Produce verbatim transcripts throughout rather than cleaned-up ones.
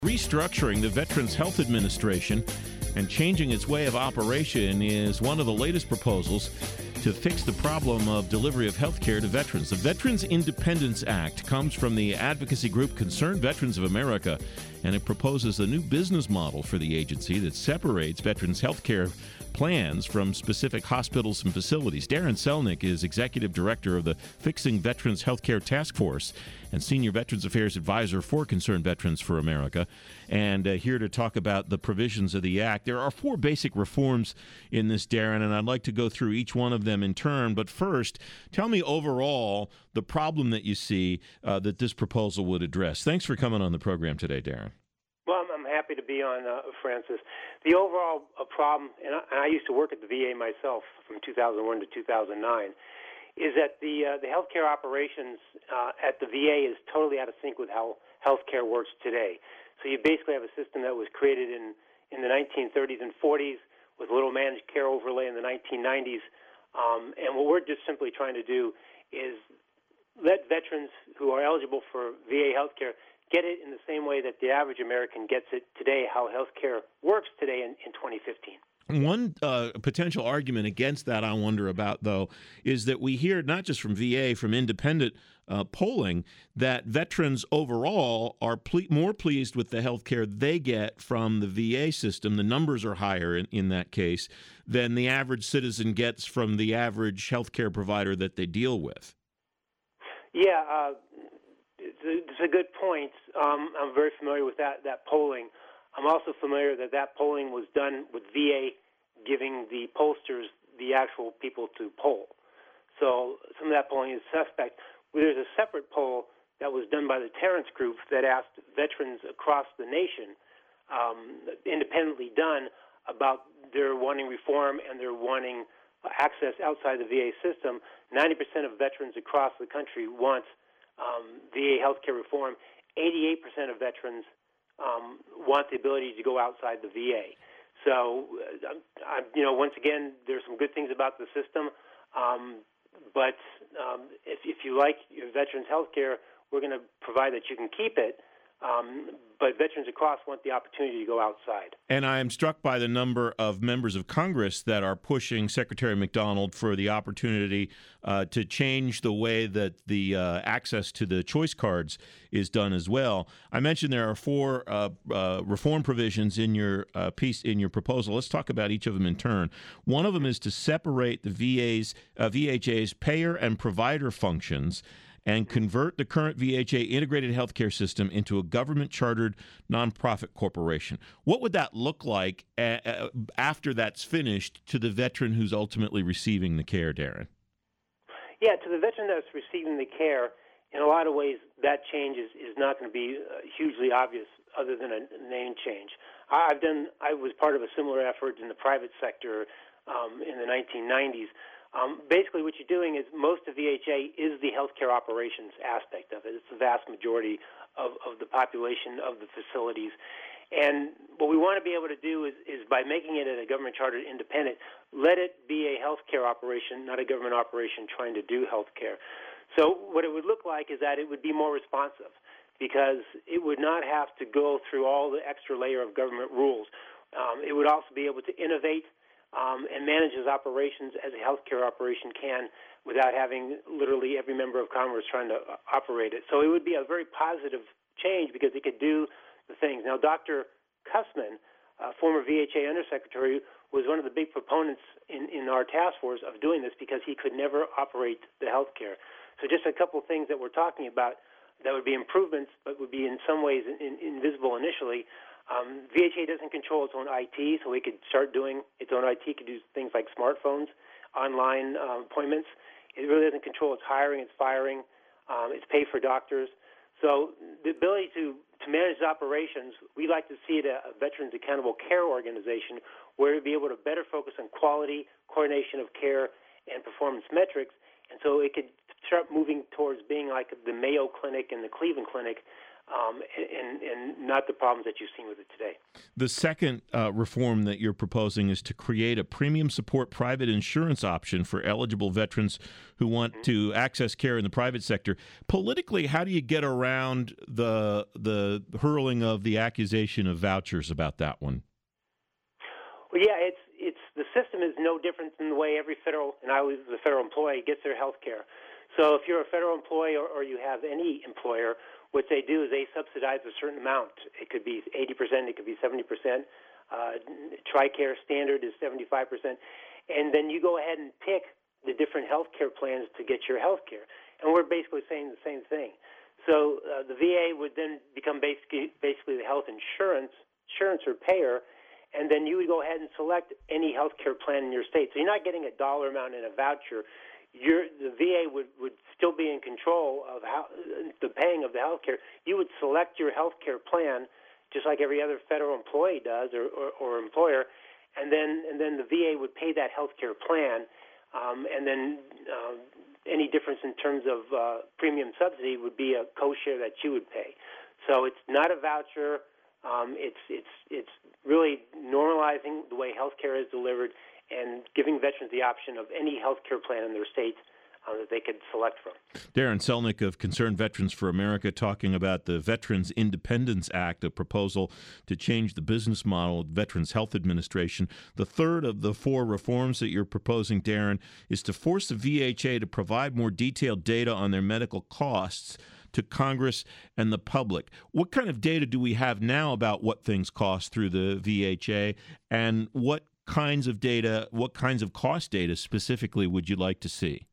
Restructuring the Veterans Health Administration and changing its way of operation is one of the latest proposals to fix the problem of delivery of health care to veterans. The Veterans Independence Act comes from the advocacy group Concerned Veterans of America, and it proposes a new business model for the agency that separates veterans' health care plans from specific hospitals and facilities. Darren Selnick is Executive Director of the Fixing Veterans Healthcare Task Force and Senior Veterans Affairs Advisor for Concerned Veterans for America, and uh, here to talk about the provisions of the Act. There are four basic reforms in this, Darren, and I'd like to go through each one of them in turn. But first, tell me overall the problem that you see uh, that this proposal would address. Thanks for coming on the program today, Darren. Well, I'm, I'm happy to be on, uh, Francis. The overall uh, problem, and I, and I used to work at the V A myself from two thousand one to two thousand nine, is that the uh, the healthcare operations uh, at the V A is totally out of sync with how healthcare works today. So you basically have a system that was created in, in the nineteen thirties and forties with a little managed care overlay in the nineteen nineties. Um, and what we're just simply trying to do is let veterans who are eligible for V A healthcare get it in the same way that the average American gets it today, how healthcare works today in, in twenty fifteen. One uh, potential argument against that, I wonder about, though, is that we hear not just from V A, from independent uh, polling, that veterans overall are ple- more pleased with the health care they get from the V A system. The numbers are higher in, in that case than the average citizen gets from the average health care provider that they deal with. Yeah, uh, it's, a, it's a good point. Um, I'm very familiar with that, that polling. I'm also familiar that that polling was done with V A giving the pollsters the actual people to poll. So some of that polling is suspect. There's a separate poll that was done by the Terrence Group that asked veterans across the nation, um, independently done, about their wanting reform and their wanting access outside the V A system. ninety percent of veterans across the country want um, V A healthcare reform. eighty-eight percent of veterans Um, want the ability to go outside the V A. So, uh, I, you know, once again, there's some good things about the system, um, but um, if, if you like your veterans' health care, we're going to provide that you can keep it, um, but veterans across want the opportunity to go outside. And I am struck by the number of members of Congress that are pushing Secretary McDonald for the opportunity uh, to change the way that the uh, access to the choice cards is done as well. I mentioned there are four uh, uh, reform provisions in your uh, piece, in your proposal. Let's talk about each of them in turn. One of them is to separate the V A's, uh, V H A's payer and provider functions and convert the current V H A integrated healthcare system into a government-chartered nonprofit corporation. What would that look like a- a- after that's finished to the veteran who's ultimately receiving the care, Darren? Yeah, to the veteran that's receiving the care, in a lot of ways, that change is, is not going to be uh, hugely obvious other than a name change. I've done, I was part of a similar effort in the private sector um, in the nineteen nineties. Um, basically, what you're doing is most of V H A is the healthcare operations aspect of it. It's the vast majority of, of the population of the facilities. And what we want to be able to do is, is by making it a government-chartered independent, let it be a healthcare operation, not a government operation trying to do healthcare. So what it would look like is that it would be more responsive because it would not have to go through all the extra layer of government rules. Um, it would also be able to innovate Um, and manages operations as a healthcare operation can without having literally every member of Congress trying to uh, operate it. So it would be a very positive change because it could do the things. Now, Doctor Cussman, uh, former V H A Undersecretary, was one of the big proponents in, in our task force of doing this because he could never operate the healthcare. So just a couple of things that we're talking about that would be improvements but would be in some ways in, in, invisible initially. Um, V H A doesn't control its own I T, so it could start doing its own I T. It could do things like smartphones, online uh, appointments. It really doesn't control its hiring, its firing, um, its pay for doctors. So the ability to, to manage operations, we like to see it a, a Veterans Accountable Care Organization where it would be able to better focus on quality, coordination of care, and performance metrics. And so it could start moving towards being like the Mayo Clinic and the Cleveland Clinic um, and, and not the problems that you've seen with it today. The second uh, reform that you're proposing is to create a premium support private insurance option for eligible veterans who want mm-hmm. to access care in the private sector. Politically, how do you get around the the hurling of the accusation of vouchers about that one? Well, yeah, it's it's the system is no different than the way every federal, and I was a federal employee, gets their health care. So if you're a federal employee or, or you have any employer, what they do is they subsidize a certain amount. It could be eighty percent, it could be seventy percent. Uh, TRICARE standard is seventy-five percent. And then you go ahead and pick the different health care plans to get your health care. And we're basically saying the same thing. So uh, the V A would then become basically, basically the health insurance, insurance or payer, and then you would go ahead and select any health care plan in your state. So you're not getting a dollar amount in a voucher. You're, the V A would, would still be in control of how, the paying of the health care. You would select your health care plan just like every other federal employee does or, or, or employer, and then and then the V A would pay that health care plan, um, and then uh, any difference in terms of uh, premium subsidy would be a co-share that you would pay. So it's not a voucher. Um, it's it's it's really normalizing the way health care is delivered and giving veterans the option of any health care plan in their state uh, that they could select from. Darren Selnick of Concerned Veterans for America talking about the Veterans Independence Act, a proposal to change the business model of Veterans Health Administration. The third of the four reforms that you're proposing, Darren, is to force the V H A to provide more detailed data on their medical costs to Congress and the public. What kind of data do we have now about what things cost through the V H A, and what kinds of data, what kinds of cost data specifically would you like to see?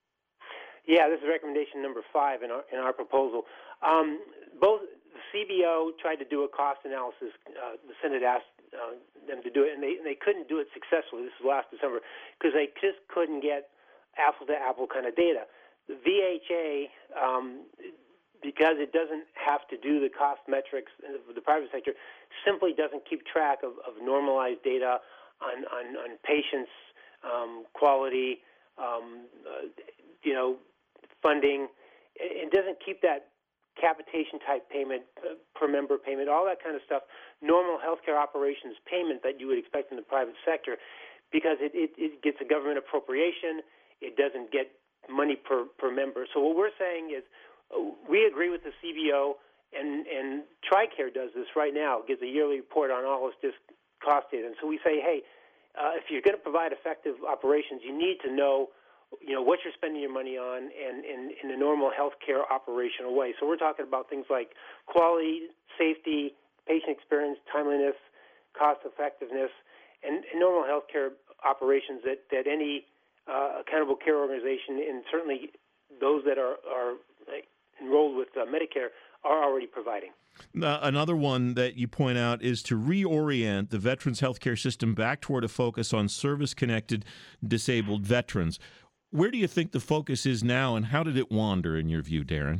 Yeah, this is recommendation number five in our in our proposal. Um, both the C B O tried to do a cost analysis. Uh, the Senate asked uh, them to do it, and they and they couldn't do it successfully. This was last December because they just couldn't get apple to apple kind of data. The V H A, um, because it doesn't have to do the cost metrics of the private sector, simply doesn't keep track of, of normalized data on on, on patients, um, quality, um, uh, you know. funding. It doesn't keep that capitation type payment, uh, per member payment, all that kind of stuff, normal healthcare operations payment that you would expect in the private sector, because it, it, it gets a government appropriation. It doesn't get money per, per member. So what we're saying is uh, we agree with the C B O, and, and TRICARE does this right now, gives a yearly report on all its disc cost data. And so we say, hey, uh, if you're going to provide effective operations, you need to know you know, what you're spending your money on and in, in a normal healthcare operational way. So we're talking about things like quality, safety, patient experience, timeliness, cost effectiveness, and, and normal healthcare operations that, that any uh, accountable care organization, and certainly those that are, are enrolled with uh, Medicare, are already providing. Uh, another one that you point out is to reorient the veterans healthcare system back toward a focus on service-connected disabled veterans. Where do you think the focus is now, and how did it wander in your view, Darren?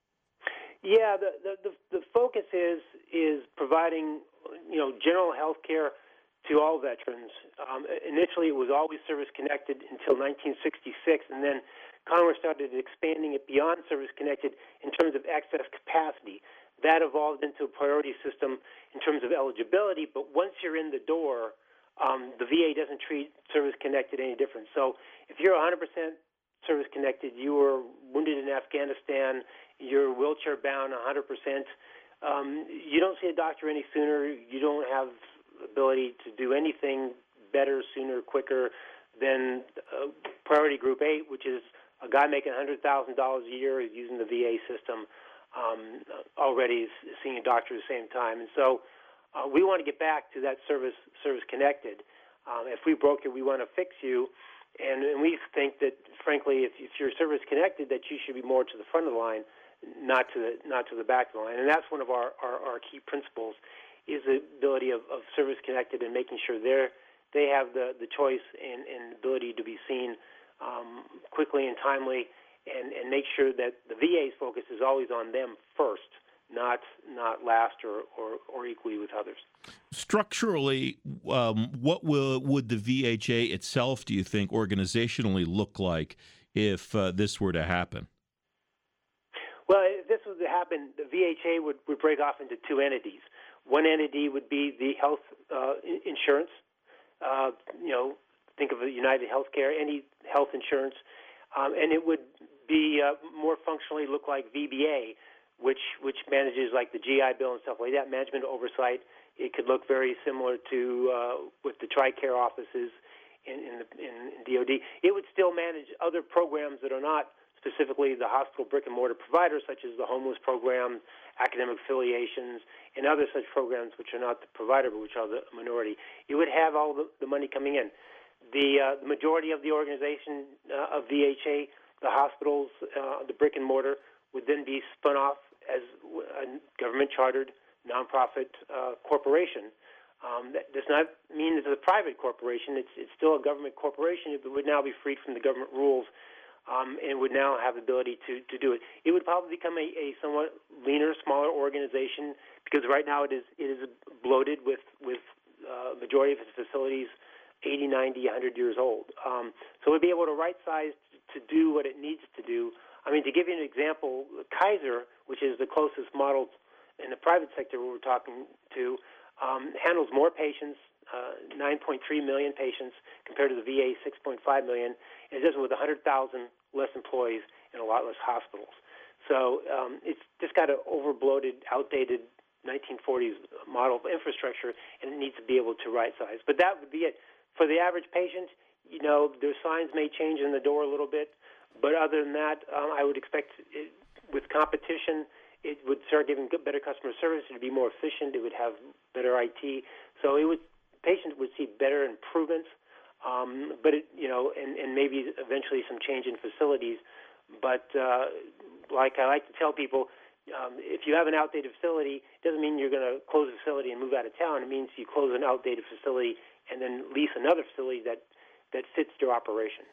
Yeah, the the, the, the focus is is providing you know general health care to all veterans. Um, initially, it was always service-connected until nineteen sixty-six, and then Congress started expanding it beyond service-connected in terms of excess capacity. That evolved into a priority system in terms of eligibility, but once you're in the door, um, the V A doesn't treat service-connected any different. So if you're one hundred percent service-connected, you were wounded in Afghanistan, you're wheelchair-bound one hundred percent, um, you don't see a doctor any sooner, you don't have ability to do anything better, sooner, quicker than uh, Priority Group eight, which is a guy making one hundred thousand dollars a year who's using the V A system. Um, already seeing a doctor at the same time. And so uh, we want to get back to that service service connected. Um, if we broke it, we want to fix you. And, and we think that, frankly, if, if you're service connected, that you should be more to the front of the line, not to the, not to the back of the line. And that's one of our, our, our key principles, is the ability of, of service connected and making sure they're, they have the, the choice and, and ability to be seen um, quickly and timely, And, and make sure that the V A's focus is always on them first, not not last or, or, or equally with others. Structurally, um, what will would the V H A itself, do you think, organizationally look like if uh, this were to happen? Well, if this was to happen, the V H A would, would break off into two entities. One entity would be the health uh, insurance. Uh, you know, think of United Healthcare, any health insurance, um, and it would be uh, more functionally look like V B A, which which manages like the G I Bill and stuff like that, management oversight. It could look very similar to uh, with the TRICARE offices in, in, the, in, in D O D. It would still manage other programs that are not specifically the hospital brick-and-mortar providers, such as the homeless program, academic affiliations, and other such programs which are not the provider, but which are the minority. It would have all the, the money coming in. The, uh, the majority of the organization uh, of V H A, the hospitals, uh, the brick-and-mortar, would then be spun off as a government-chartered nonprofit uh, corporation. Um, that does not mean that it's a private corporation. It's, it's still a government corporation. It would now be freed from the government rules um, and would now have the ability to, to do it. It would probably become a, a somewhat leaner, smaller organization because right now it is it is bloated with with uh, majority of its facilities eighty, ninety, one hundred years old. Um, so it would be able to right-size to do what it needs to do. I mean, to give you an example, Kaiser, which is the closest model in the private sector we're talking to, um, handles more patients, uh, nine point three million patients compared to the V A six point five million, and it does it with one hundred thousand less employees and a lot less hospitals. So um, it's just got an over-bloated, outdated nineteen forties model of infrastructure, and it needs to be able to right-size. But that would be it. For the average patient, you know, their signs may change in the door a little bit, but other than that, um, I would expect it, with competition, it would start giving good, better customer service. It would be more efficient. It would have better I T. So it would patients would see better improvements. Um, but it, you know, and, and maybe eventually some change in facilities. But uh, like I like to tell people, um, if you have an outdated facility, it doesn't mean you're going to close the facility and move out of town. It means you close an outdated facility and then lease another facility that that fits your operation.